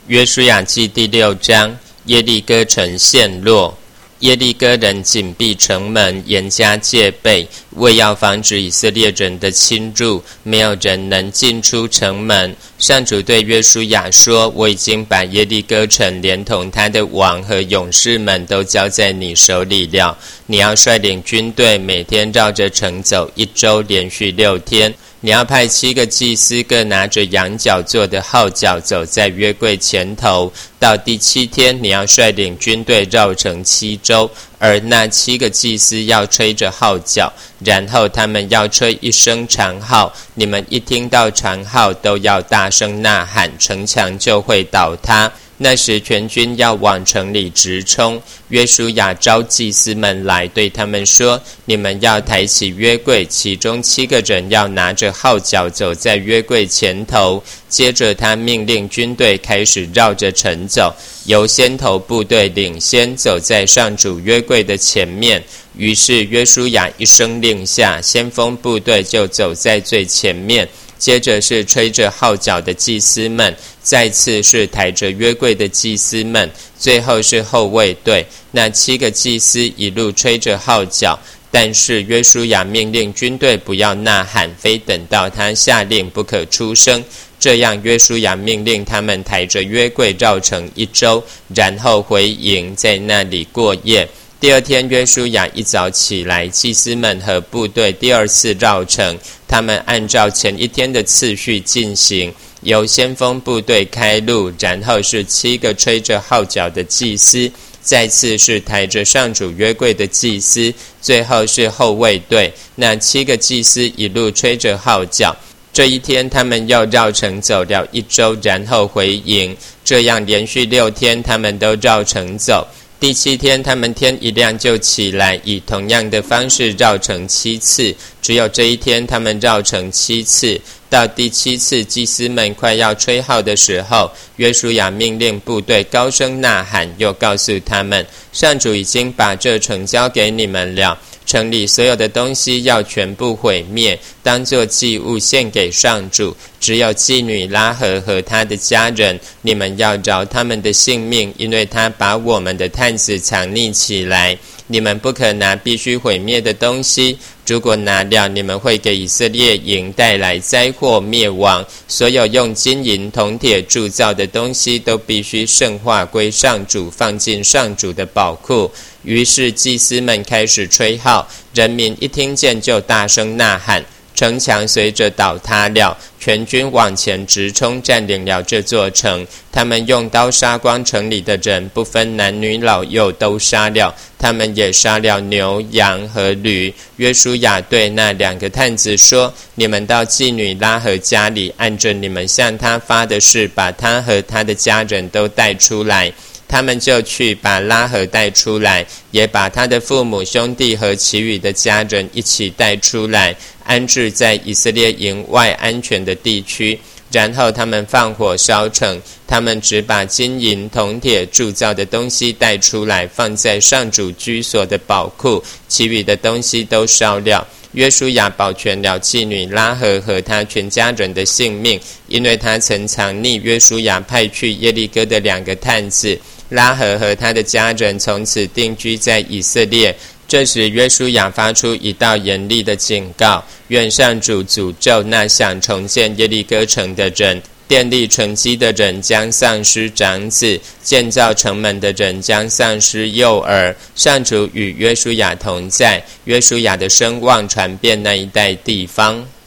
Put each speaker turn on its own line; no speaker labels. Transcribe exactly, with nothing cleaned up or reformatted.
约书亚记第六章，耶利哥城陷落。耶利哥人紧闭城门，严加戒备，为要防止以色列人的侵入，没有人能进出城门。上主对约书亚说：我已经把耶利哥城连同他的王和勇士们都交在你手里了。你要率领军队，每天绕着城走一周，连续六天。你要派七个祭司，各拿着羊角做的号角，走在约柜前头。到第七天，你要率领军队绕城七周，而那七个祭司要吹着号角，然后他们要吹一声长号。你们一听到长号，都要大声呐喊，城墙就会倒塌。那时全军要往城里直冲。约书亚召祭司们来，对他们说：你们要抬起约柜，其中七个人要拿着号角走在约柜前头。接着他命令军队开始绕着城走，由先头部队领先，走在上主约柜的前面。于是约书亚一声令下，先锋部队就走在最前面，接着是吹着号角的祭司们，再次是抬着约柜的祭司们，最后是后卫队。那七个祭司一路吹着号角，但是约书亚命令军队不要呐喊，非等到他下令不可出声。这样约书亚命令他们抬着约柜绕城一周，然后回营，在那里过夜。第二天约书亚一早起来，祭司们和部队第二次绕城，他们按照前一天的次序进行，由先锋部队开路，然后是七个吹着号角的祭司，再次是抬着上主约柜的祭司，最后是后卫队。那七个祭司一路吹着号角。这一天他们又绕城走了一周，然后回营，这样连续六天他们都绕城走。第七天他们天一亮就起来，以同样的方式绕城七次，只有这一天他们绕城七次。到第七次祭司们快要吹号的时候，约书亚命令部队高声呐喊，又告诉他们：上主已经把这城交给你们了，城里所有的东西要全部毁灭，当作祭物献给上主。只有妓女拉合和他的家人，你们要饶他们的性命，因为他把我们的探子藏匿起来。你们不可拿必须毁灭的东西，如果拿了，你们会给以色列营带来灾祸灭亡。所有用金银铜铁铸造的东西都必须圣化归上主，放进上主的宝库。于是祭司们开始吹号，人民一听见就大声呐喊，城墙随着倒塌了，全军往前直冲，占领了这座城。他们用刀杀光城里的人，不分男女老幼都杀了，他们也杀了牛羊和驴。约书亚对那两个探子说：你们到妓女拉合家里，按着你们向他发的誓，把他和他的家人都带出来。他们就去把拉合带出来，也把他的父母兄弟和其余的家人一起带出来，安置在以色列营外安全的地区。然后他们放火烧城，他们只把金银铜铁铸造的东西带出来，放在上主居所的宝库，其余的东西都烧了。约书亚保全了妓女拉合和他全家人的性命，因为他曾藏匿约书亚派去耶利哥的两个探子。拉合和他的家人从此定居在以色列。这时约书亚发出一道严厉的警告：愿上主诅咒那想重建耶利哥城的人，奠立城基的人将丧失长子，建造城门的人将丧失幼儿。上主与约书亚同在，约书亚的声望传遍那一带地方。